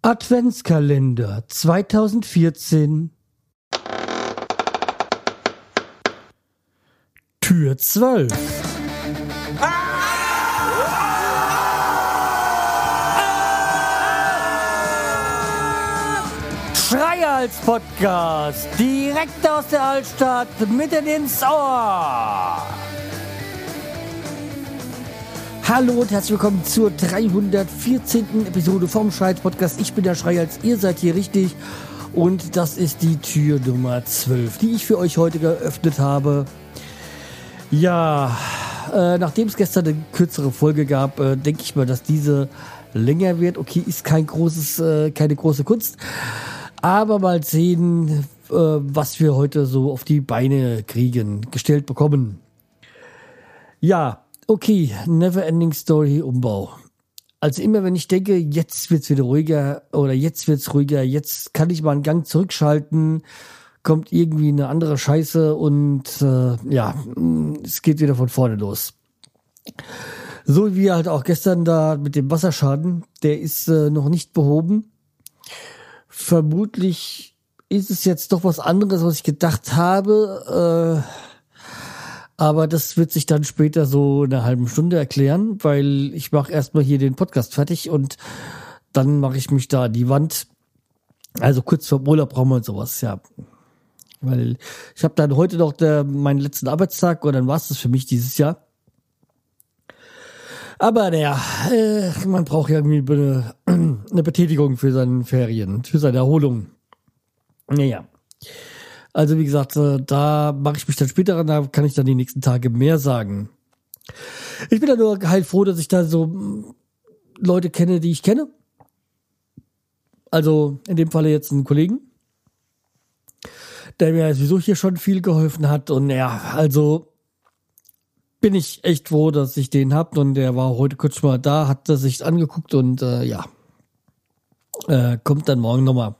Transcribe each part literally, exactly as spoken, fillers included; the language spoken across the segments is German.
Adventskalender zweitausendvierzehn Tür zwölf. Schreihals Podcast, direkt aus der Altstadt, mitten ins Ohr. Hallo und herzlich willkommen zur dreihundertvierzehnten Episode vom Schreihals Podcast. Ich bin der Schreihals, ihr seid hier richtig und das ist die Tür Nummer zwölf, die ich für euch heute geöffnet habe. Ja, äh, nachdem es gestern eine kürzere Folge gab, äh, denke ich mal, dass diese länger wird. Okay, ist kein großes, äh, keine große Kunst, aber mal sehen, äh, was wir heute so auf die Beine kriegen, gestellt bekommen. Ja, okay, Neverending Story Umbau. Also immer wenn ich denke, jetzt wird's wieder ruhiger oder jetzt wird's ruhiger, jetzt kann ich mal einen Gang zurückschalten, kommt irgendwie eine andere Scheiße und äh, ja, es geht wieder von vorne los. So wie halt auch gestern da mit dem Wasserschaden, der ist äh, noch nicht behoben. Vermutlich ist es jetzt doch was anderes, was ich gedacht habe, äh, aber das wird sich dann später so in einer halben Stunde erklären, weil ich mache erstmal hier den Podcast fertig und dann mache ich mich da an die Wand. Also kurz vor Urlaub brauchen wir sowas, ja. Weil ich habe dann heute noch der, meinen letzten Arbeitstag und dann war es das für mich dieses Jahr. Aber naja, äh, man braucht ja irgendwie eine, eine Betätigung für seine Ferien, für seine Erholung. Naja. Also wie gesagt, da mache ich mich dann später ran, da kann ich dann die nächsten Tage mehr sagen. Ich bin dann nur heilfroh, dass ich da so Leute kenne, die ich kenne. Also in dem Falle jetzt einen Kollegen, der mir sowieso hier schon viel geholfen hat. Und ja, also bin ich echt froh, dass ich den hab. Und der war heute kurz mal da, hat das sich angeguckt und äh, ja, äh, kommt dann morgen nochmal.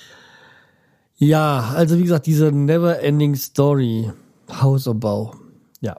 Ja, also wie gesagt, diese Never-Ending Story, Hausumbau, ja.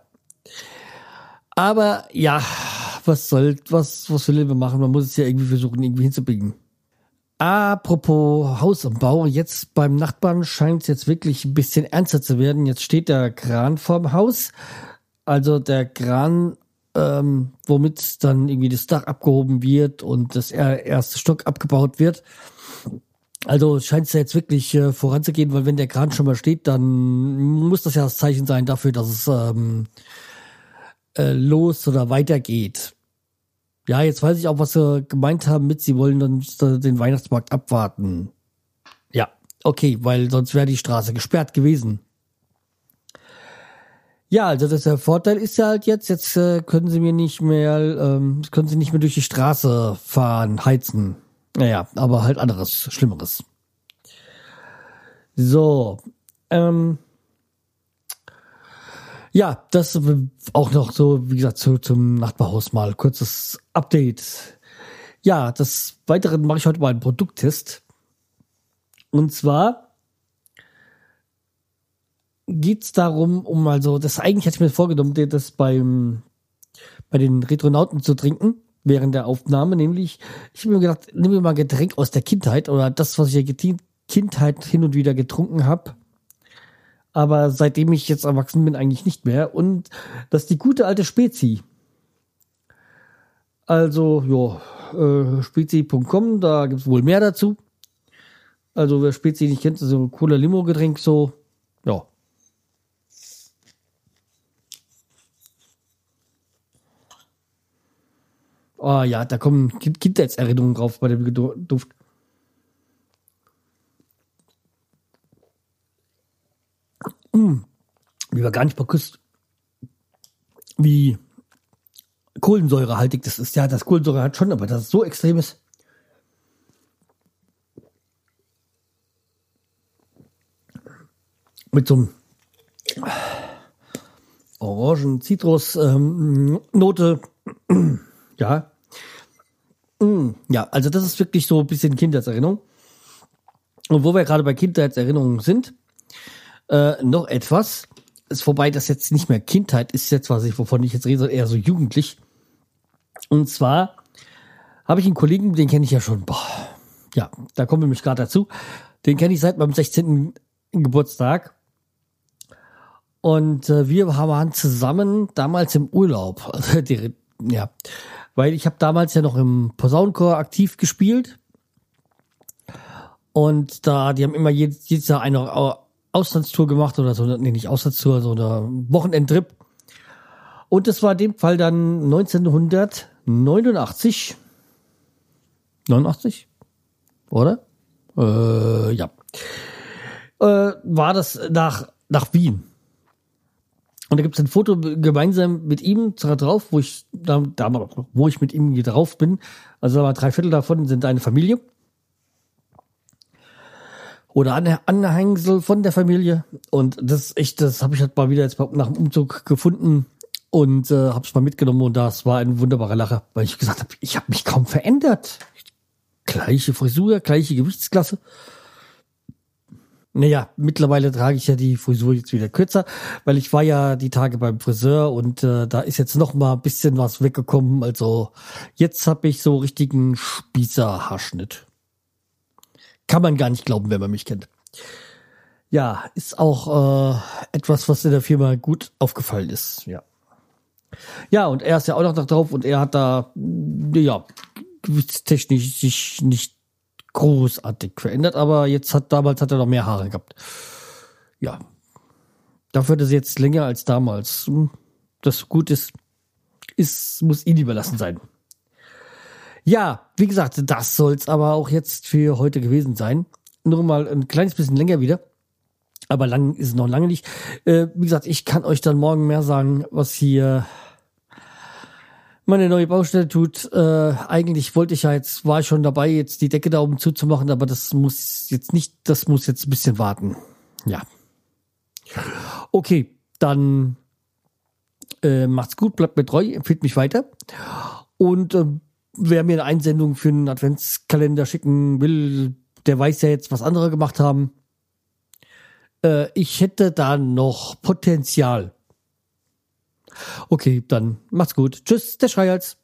Aber ja, was soll, was, was will wir machen? Man muss es ja irgendwie versuchen, irgendwie hinzubiegen. Apropos Hausumbau, jetzt beim Nachbarn scheint es jetzt wirklich ein bisschen ernster zu werden. Jetzt steht der Kran vorm Haus, also der Kran, ähm, womit dann irgendwie das Dach abgehoben wird und das erste Stock abgebaut wird. Also scheint es ja jetzt wirklich äh, voranzugehen, weil wenn der Kran schon mal steht, dann muss das ja das Zeichen sein dafür, dass es ähm, äh, los oder weitergeht. Ja, jetzt weiß ich auch, was sie gemeint haben mit, sie wollen dann den Weihnachtsmarkt abwarten. Ja, okay, weil sonst wäre die Straße gesperrt gewesen. Ja, also das der Vorteil ist ja halt jetzt, jetzt äh, können sie mir nicht mehr, ähm, können sie nicht mehr durch die Straße fahren, heizen. Naja, aber halt anderes, Schlimmeres. So, ähm, ja, das auch noch so, wie gesagt, zu, zum Nachbarhaus mal kurzes Update. Ja, des Weiteren mache ich heute mal einen Produkttest. Und zwar geht's darum, um also, das eigentlich hätte ich mir vorgenommen, das beim, bei den Retronauten zu trinken. Während der Aufnahme, nämlich, ich habe mir gedacht, nimm mir mal ein Getränk aus der Kindheit oder das, was ich in der Kindheit hin und wieder getrunken habe. Aber seitdem ich jetzt erwachsen bin, eigentlich nicht mehr. Und das ist die gute alte Spezi. Also, ja, äh, spezi punkt com, da gibt's wohl mehr dazu. Also, wer Spezi nicht kennt, ist so ein Cola-Limo-Getränk, so, ja. Oh ja, da kommen Kindheitserinnerungen drauf bei dem Duft. Mm, wie war gar nicht bewusst, wie kohlensäurehaltig das ist. Ja, das Kohlensäure hat schon, aber das ist so extrem ist. Mit so einem Orangen-Zitrus-Note. Ähm, ja. Ja, also das ist wirklich so ein bisschen Kindheitserinnerung. Und wo wir gerade bei Kindheitserinnerungen sind, äh, noch etwas, ist vorbei, das jetzt nicht mehr Kindheit ist jetzt, was ich, wovon ich jetzt rede, eher so jugendlich. Und zwar habe ich einen Kollegen, den kenne ich ja schon, boah, Ja, da kommen wir nämlich gerade dazu. Den kenne ich seit meinem sechzehnten Geburtstag. Und äh, wir waren zusammen damals im Urlaub. Also, die, ja, weil ich habe damals ja noch im Posaunenchor aktiv gespielt. Und da, die haben immer jedes, jedes Jahr eine Auslandstour gemacht oder so, nee, nicht Auslandstour, so eine Wochenendtrip. Und das war in dem Fall dann neunzehnhundertneunundachtzig. neunundachtzig? Oder? Äh, ja. Äh, war das nach, nach Wien. Und da gibt es ein Foto gemeinsam mit ihm drauf, wo ich da, da wo ich mit ihm hier drauf bin. Also aber drei Viertel davon sind eine Familie. Oder Anhängsel von der Familie. Und das echt, das habe ich halt mal wieder jetzt nach dem Umzug gefunden und äh, habe es mal mitgenommen. Und das war ein wunderbarer Lacher, weil ich gesagt habe, ich habe mich kaum verändert. Gleiche Frisur, gleiche Gewichtsklasse. Naja, mittlerweile trage ich ja die Frisur jetzt wieder kürzer, weil ich war ja die Tage beim Friseur und äh, da ist jetzt noch mal ein bisschen was weggekommen. Also jetzt habe ich so richtigen Spießerhaarschnitt. Kann man gar nicht glauben, wenn man mich kennt. Ja, ist auch äh, etwas, was in der Firma gut aufgefallen ist. Ja, ja, und er ist ja auch noch da drauf und er hat da, ja, gewichtstechnisch sich nicht großartig verändert, aber jetzt hat damals hat er noch mehr Haare gehabt. Ja, dafür, dass er jetzt länger als damals das gut ist, ist muss ihm überlassen sein. Ja, wie gesagt, das soll's aber auch jetzt für heute gewesen sein. Nur mal ein kleines bisschen länger wieder, aber lang ist es noch lange nicht. Äh, wie gesagt, ich kann euch dann morgen mehr sagen, was hier meine neue Baustelle tut. Äh, eigentlich wollte ich ja jetzt, war ich schon dabei, jetzt die Decke da oben zuzumachen, aber das muss jetzt nicht, das muss jetzt ein bisschen warten. Ja. Okay, dann äh, macht's gut, bleibt mir treu, empfiehlt mich weiter. Und äh, wer mir eine Einsendung für einen Adventskalender schicken will, der weiß ja jetzt, was andere gemacht haben. Äh, ich hätte da noch Potenzial. Okay, dann macht's gut. Tschüss, der Schreihals.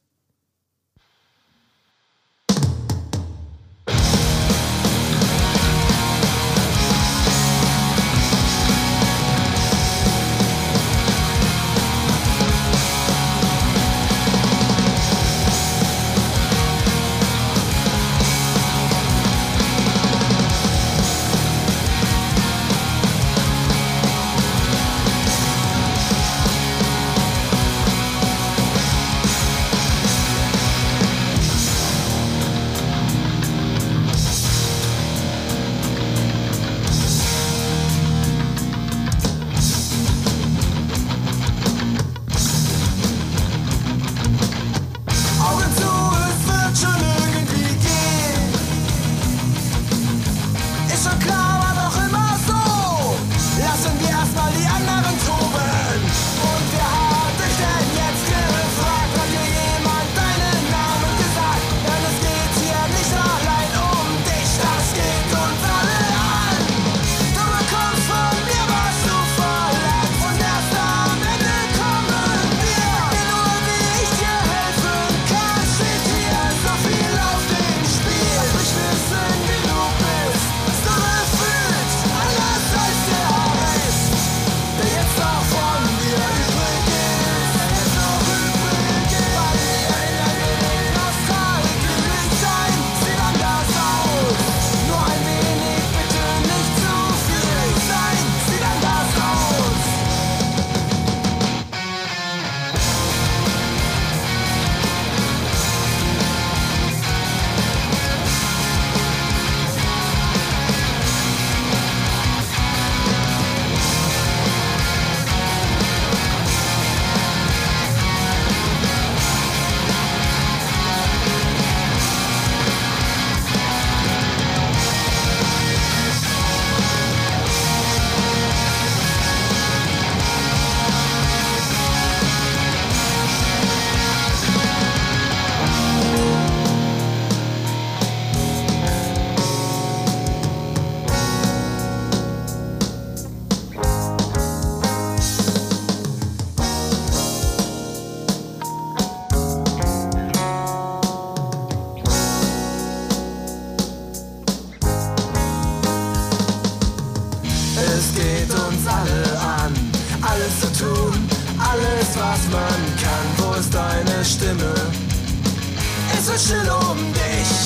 was man kann. Wo ist deine Stimme? Es ist still um dich.